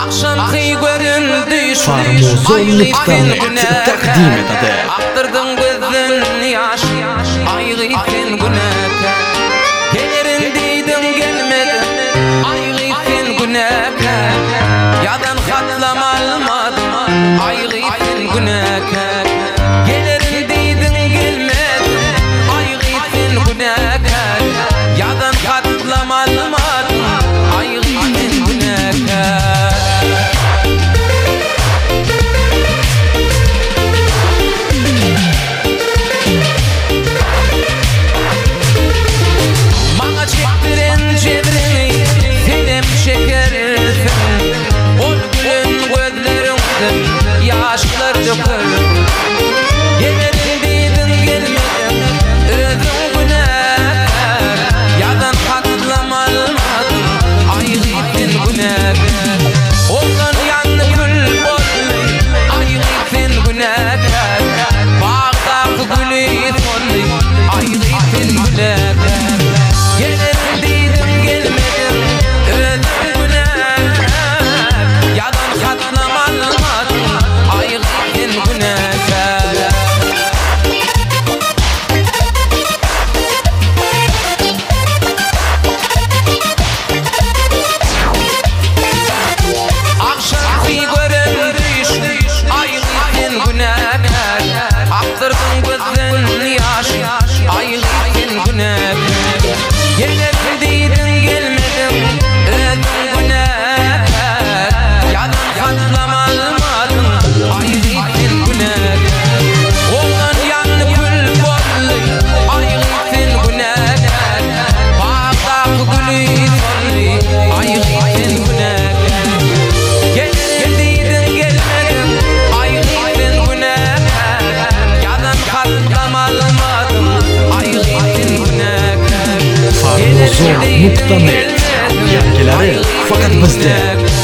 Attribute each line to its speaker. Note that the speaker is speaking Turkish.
Speaker 1: Farmuzon.net taqdim etadi.
Speaker 2: Aqtırdım gözün yaş, aygıtın günaka. Gelirin deydin gelmedin, aygıtın günaka. Yadan hatlam almadım, aygıtın günaka. Gelirin deydin gelmedin, aygıtın günaka. Yadan hatlam almadım, aygıtın günaka. Yaşlar dökülür. Gelirin deydin gelmedin, özün günahkar. Yadan hatlam almadım, aygıtın günahkar. Oğlan yandı gül bolly, aygıtın günahkar. Bağdaki gülü solly, aygıtın günahkar. Gelirin deydin gelmedin, özün günahkar. Yadan hatlam almadım, aygıtın günahkar. Akşam gören düş, aygıtın günahkar. Aktırdın gözün yaş, aygıtın günahkar. Gelirin deydin gelmedin, özün günahkar. Yadan hatlam almadım, aygıtın günahkar. Oğlan yandı gül bolly, aygıtın günahkar. Bağdaki gülü solly, aygıtın günahkar. Gelirin deydin gelmedin, aygıtın günahkar. Yadan hatlam almadım, aygıtın günahkar.
Speaker 1: Farmuzon.net yangileri fakat bizde.